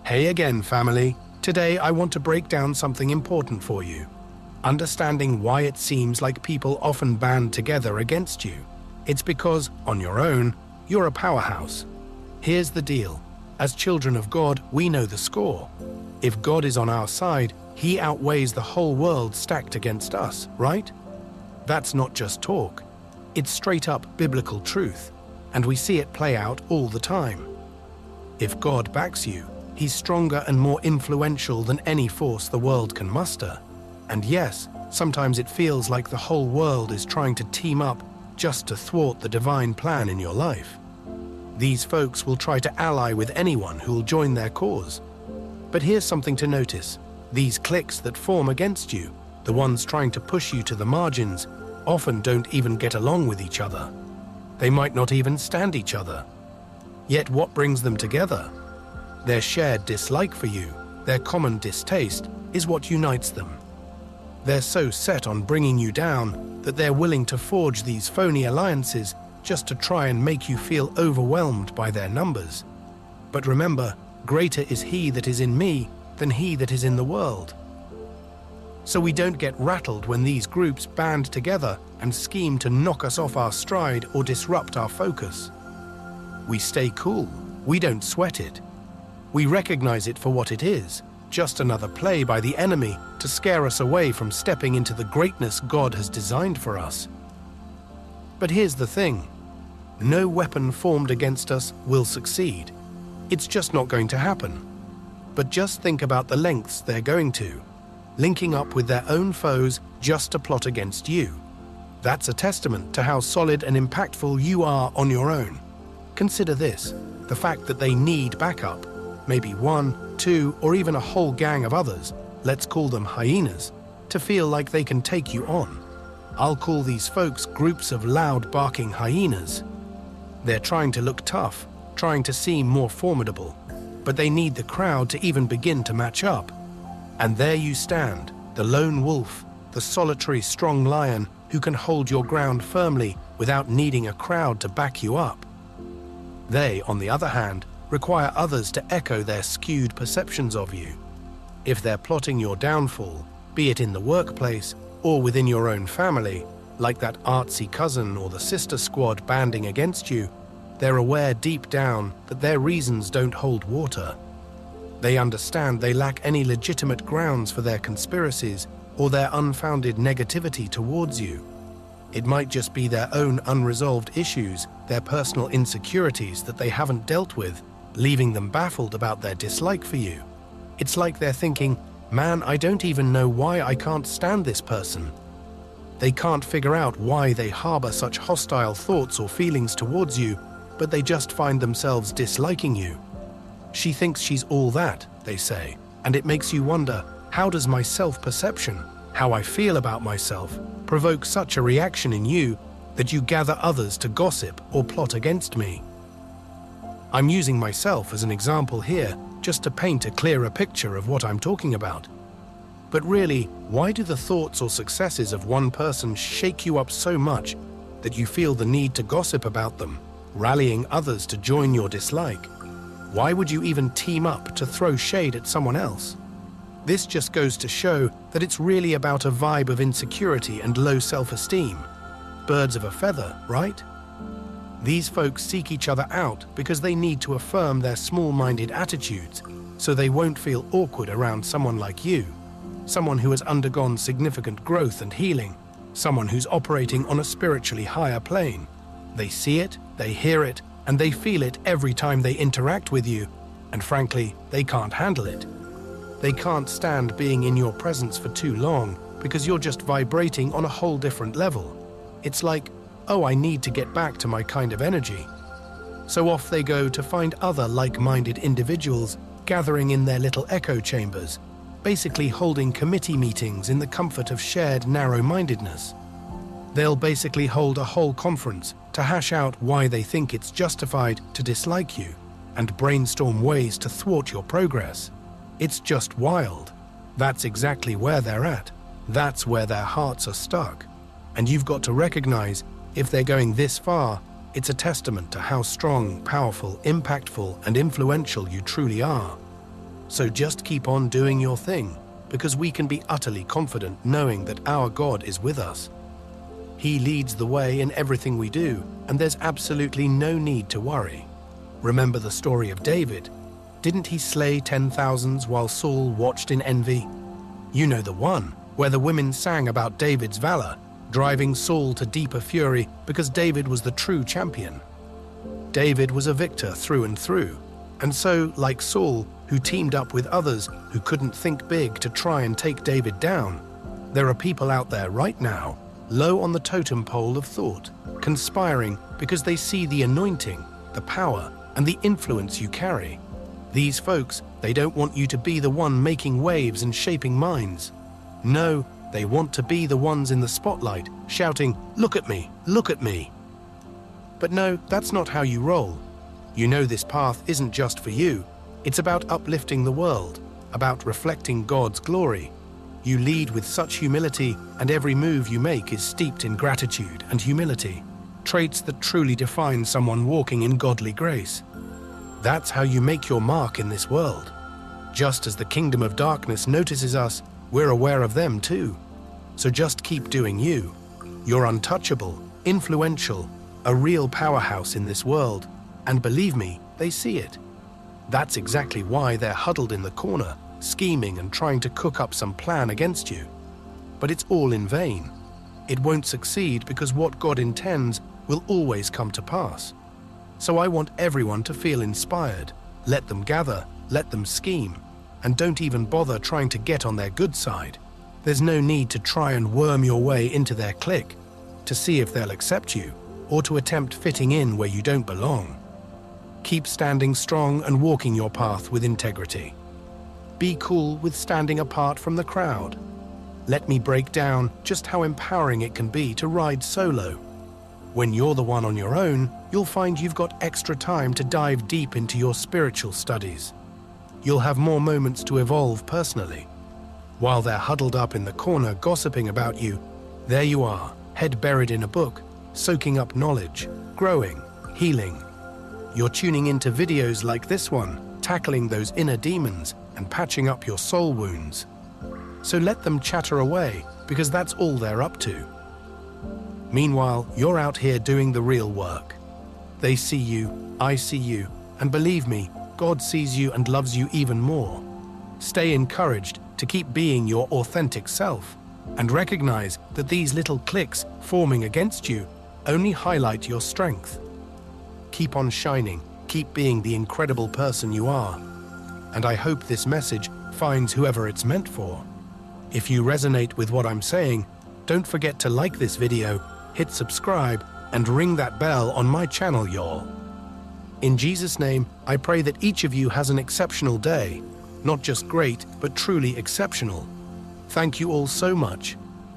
Hey again, family. Today I want to break down something important for you. Understanding why it seems like people often band together against you. It's because, on your own, you're a powerhouse. Here's the deal. As children of God, we know the score. If God is on our side, He outweighs the whole world stacked against us, right? That's not just talk. It's straight-up biblical truth, and we see it play out all the time. If God backs you, He's stronger and more influential than any force the world can muster. And yes, sometimes it feels like the whole world is trying to team up just to thwart the divine plan in your life. These folks will try to ally with anyone who will join their cause. But here's something to notice. These cliques that form against you, the ones trying to push you to the margins, often don't even get along with each other. They might not even stand each other. Yet what brings them together? Their shared dislike for you, their common distaste, is what unites them. They're so set on bringing you down that they're willing to forge these phony alliances just to try and make you feel overwhelmed by their numbers. But remember, greater is He that is in me than he that is in the world. So we don't get rattled when these groups band together and scheme to knock us off our stride or disrupt our focus. We stay cool. We don't sweat it. We recognize it for what it is, just another play by the enemy to scare us away from stepping into the greatness God has designed for us. But here's the thing. No weapon formed against us will succeed. It's just not going to happen. But just think about the lengths they're going to, linking up with their own foes just to plot against you. That's a testament to how solid and impactful you are on your own. Consider this, the fact that they need backup. Maybe one, two, or even a whole gang of others, let's call them hyenas, to feel like they can take you on. I'll call these folks groups of loud barking hyenas. They're trying to look tough, trying to seem more formidable, but they need the crowd to even begin to match up. And there you stand, the lone wolf, the solitary strong lion who can hold your ground firmly without needing a crowd to back you up. They, on the other hand, require others to echo their skewed perceptions of you. If they're plotting your downfall, be it in the workplace or within your own family, like that artsy cousin or the sister squad banding against you, they're aware deep down that their reasons don't hold water. They understand they lack any legitimate grounds for their conspiracies or their unfounded negativity towards you. It might just be their own unresolved issues, their personal insecurities that they haven't dealt with, leaving them baffled about their dislike for you. It's like they're thinking, man, I don't even know why I can't stand this person. They can't figure out why they harbor such hostile thoughts or feelings towards you, but they just find themselves disliking you. She thinks she's all that, they say, and it makes you wonder, how does my self-perception, how I feel about myself, provoke such a reaction in you that you gather others to gossip or plot against me? I'm using myself as an example here just to paint a clearer picture of what I'm talking about. But really, why do the thoughts or successes of one person shake you up so much that you feel the need to gossip about them, rallying others to join your dislike? Why would you even team up to throw shade at someone else? This just goes to show that it's really about a vibe of insecurity and low self-esteem. Birds of a feather, right? These folks seek each other out because they need to affirm their small-minded attitudes so they won't feel awkward around someone like you, someone who has undergone significant growth and healing, someone who's operating on a spiritually higher plane. They see it, they hear it, and they feel it every time they interact with you, and frankly, they can't handle it. They can't stand being in your presence for too long because you're just vibrating on a whole different level. It's like, oh, I need to get back to my kind of energy. So off they go to find other like-minded individuals gathering in their little echo chambers, basically holding committee meetings in the comfort of shared narrow-mindedness. They'll basically hold a whole conference to hash out why they think it's justified to dislike you and brainstorm ways to thwart your progress. It's just wild. That's exactly where they're at. That's where their hearts are stuck. And you've got to recognize, if they're going this far, it's a testament to how strong, powerful, impactful, and influential you truly are. So just keep on doing your thing, because we can be utterly confident knowing that our God is with us. He leads the way in everything we do, and there's absolutely no need to worry. Remember the story of David. Didn't he slay 10,000s while Saul watched in envy? You know the one, where the women sang about David's valor, driving Saul to deeper fury because David was the true champion. David was a victor through and through, and so, like Saul, who teamed up with others who couldn't think big to try and take David down, there are people out there right now, low on the totem pole of thought, conspiring because they see the anointing, the power, and the influence you carry. These folks, they don't want you to be the one making waves and shaping minds. No, they want to be the ones in the spotlight, shouting, "Look at me, look at me." But no, that's not how you roll. You know this path isn't just for you. It's about uplifting the world, about reflecting God's glory. You lead with such humility, and every move you make is steeped in gratitude and humility, traits that truly define someone walking in godly grace. That's how you make your mark in this world. Just as the kingdom of darkness notices us, we're aware of them too. So just keep doing you. You're untouchable, influential, a real powerhouse in this world, and believe me, they see it. That's exactly why they're huddled in the corner, scheming and trying to cook up some plan against you. But it's all in vain. It won't succeed because what God intends will always come to pass. So I want everyone to feel inspired. Let them gather, let them scheme, and don't even bother trying to get on their good side. There's no need to try and worm your way into their clique, to see if they'll accept you, or to attempt fitting in where you don't belong. Keep standing strong and walking your path with integrity. Be cool with standing apart from the crowd. Let me break down just how empowering it can be to ride solo. When you're the one on your own, you'll find you've got extra time to dive deep into your spiritual studies. You'll have more moments to evolve personally. While they're huddled up in the corner gossiping about you, there you are, head buried in a book, soaking up knowledge, growing, healing. You're tuning into videos like this one, tackling those inner demons and patching up your soul wounds. So let them chatter away, because that's all they're up to. Meanwhile, you're out here doing the real work. They see you, I see you, and believe me, God sees you and loves you even more. Stay encouraged to keep being your authentic self, and recognize that these little cliques forming against you only highlight your strength. Keep on shining, keep being the incredible person you are. And I hope this message finds whoever it's meant for. If you resonate with what I'm saying, don't forget to like this video, hit subscribe, and ring that bell on my channel, y'all. In Jesus' name, I pray that each of you has an exceptional day. Not just great, but truly exceptional. Thank you all so much.